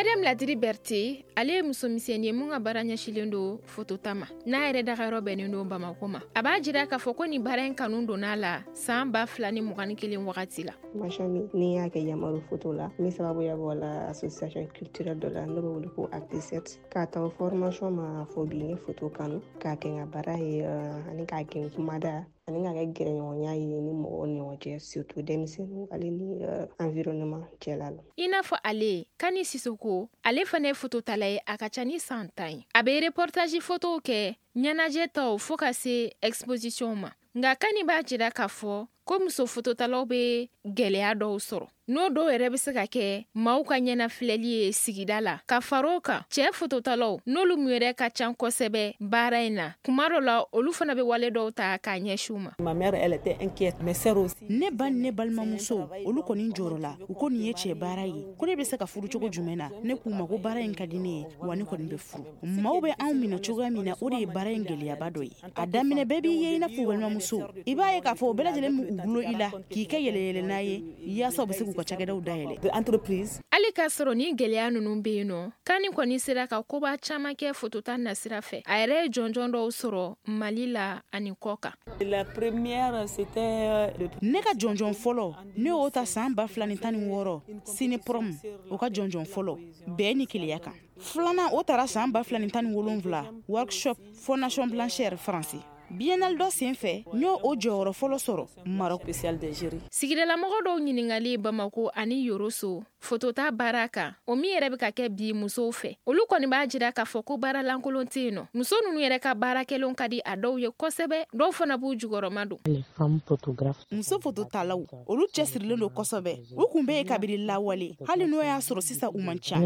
Madame Ladiri Berté, ale muso misɛnnin mun ka baara ɲɛsilen don photota ma. N'a yɛrɛ dagayɔrɔ bɛnnen don Bamako ma. A b'a jira k'a fɔ ko ni baara in kanu donn'a la san 2021 wagati la. Machani ni y'a kɛ yamaru photo la ni sababuya bɔ la association culturelle dɔ la n'o bɛ wele ko Acti7 k'a ta formation ma fɔ bi n ye photo kanu k'a kɛ n ka baara ye ani k'a kɛ n kumada ani k'a kɛ gɛrɛɲɔgɔnya ye ni mɔgɔw ni ɲɔgɔn cɛ surtout denmisɛnninw ale ni environnement cɛla la. I n'a fɔ ale Kani Sisoko ale fana ye phototala ye a ka ca ni san 10 ye. A bɛ reportage photo kɛ ɲɛnajɛ taw fo ka se exposition ma. Nka Kani b'a jira k'a fɔ ko muso phototalaw bɛ gɛlɛya dɔw sɔrɔ. N'o dɔw yɛrɛ bɛ se ka kɛ maaw ka ɲɛnafilɛli ye sigida la. Ka far'o kan cɛ phototalaw n'olu mun yɛrɛ ka ca kosɛbɛ baara in na. Kuma dɔ la olu fana bɛ wale dɔw ta k'a ɲɛsin u ma. Ma mère elle était inquiète mais sœur aussi. Ne ba ni ne balimamuso olu kɔni jɔrɔ la u ko nin ye cɛ baara ye ko ne bɛ se ka furu cogo jumɛn na ne k'u ma ko baara in ka di ne ye wa ne kɔni bɛ furu. Maaw bɛ anw minɛ cogoya min na o de ye baara in gɛlɛyaba dɔ ye. A daminɛ bɛɛ b'i ye i n'a fɔ balimamuso i b'a ye k'a fɔ o bɛɛ lajɛlen min u gulo i la k'i kɛ yɛlɛyɛlɛ n'a ye yaasa u bɛ se k'u ka cakɛdaw dayɛlɛ. Entreprise. Ali k'a sɔrɔ ni gɛlɛya ninnu bɛ yen nɔ Kani kɔni sera ka koba caman kɛ photota nasira fɛ. A yɛrɛ ye jɔnjɔn dɔw sɔrɔ Mali la ani kɔ kan. La première c'était ne ka jɔnjɔn fɔlɔ ne y'o ta san 2016 Cineprom o ka jɔnjɔn fɔlɔ bɛɛ ni keleya kan. Filanan o taara san 2017 workshop Fondation Blanchère France. Biennale dɔ senfɛ n y'o o jɔyɔrɔ fɔlɔ sɔrɔ Maroc spécial de jury. Sigidalamɔgɔ dɔw ɲiningali Bamako ani Yoroso photota baara kan o min yɛrɛ bɛ ka kɛ bi musow fɛ. Olu kɔni b'a jira k'a fɔ ko baara lankolon tɛ yen nɔ. Muso ninnu yɛrɛ ka baara kɛlenw ka di a dɔw ye kosɛbɛ dɔw fana b'u jukɔrɔma don. Muso phototalaw olu cɛsirilen don kosɛbɛ u kun bɛ yen kabiri lawale hali n'o y'a sɔrɔ sisan u man ca.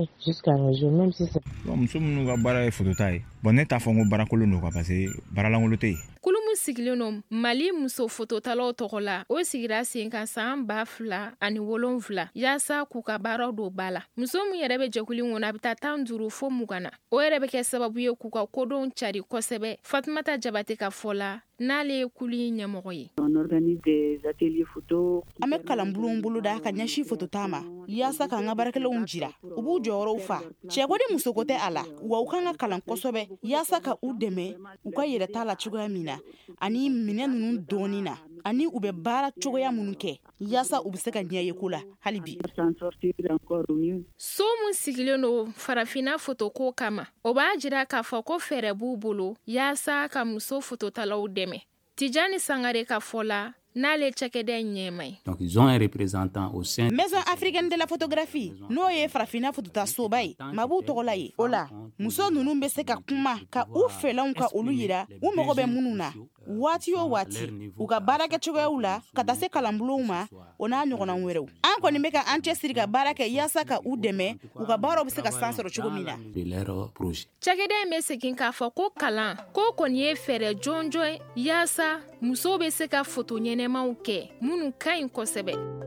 Muso minnu ka baara ye photota ye ne t'a fɔ n ko baarakolon don parce que baara lankolon tɛ yen. Kulumu sigilen don Mali muso phototalaw tɔgɔ la o sigira sen kan san 2007 yaasa k'u ka baaraw don ba la. Muso min yɛrɛ bɛ jɛkulu in kɔnɔ a bɛ taa 15 fo 20 na. O yɛrɛ bɛ kɛ sababu ye k'u ka kodɔn cari kosɛbɛ. Fatumata Jabate ka fɔ la n'ale ye kulu in ɲɛmɔgɔ ye. On organise des ateliers photo. An bɛ kalanbulon boloda ka ɲɛsin photota ma yaasa k'an ka baarakɛlaw jira u b'u jɔyɔrɔw fa. Cɛ ko ni muso ko tɛ a la wa u kan ka kalan kosɛbɛ yaasa ka u dɛmɛ u ka yɛrɛ t'a la cogoya min na ani minɛ ninnu dɔɔnin na ani u bɛ baara cogoya minnu kɛ yaasa u bɛ se ka ɲɛ ye ko la hali bi. So mun sigilen don farafinna photoko kama o b'a jira k'a fɔ ko fɛɛrɛ b'u bolo yaasa ka muso phototalaw dɛmɛ. Tijani Sangare ka fɔ la n'ale cakɛda ɲɛma ye. Donc ils ont un représentant au sein Maison africaine de la photographie n'o ye farafinna photota soba ye mabu tɔgɔla ye. O la muso ninnu bɛ se ka kuma ka u fɛlanw ka olu yira u mago bɛ minnu na waati o waati u ka baara kɛ cogoyaw la ka taa se kalanbulonw ma o n'a ɲɔgɔnna wɛrɛw. An kɔni bɛ ka an cɛsiri ka baara kɛ yaasa ka u dɛmɛ u ka baaraw bɛ se ka san sɔrɔ cogo min na. Cakɛda in bɛ segin k'a fɔ ko kalan ko kɔni ye fɛɛrɛ jɔnjɔn yaasa musow bɛ se ka photo ɲɛnɛmaw kɛ minnu ka ɲi kosɛbɛ.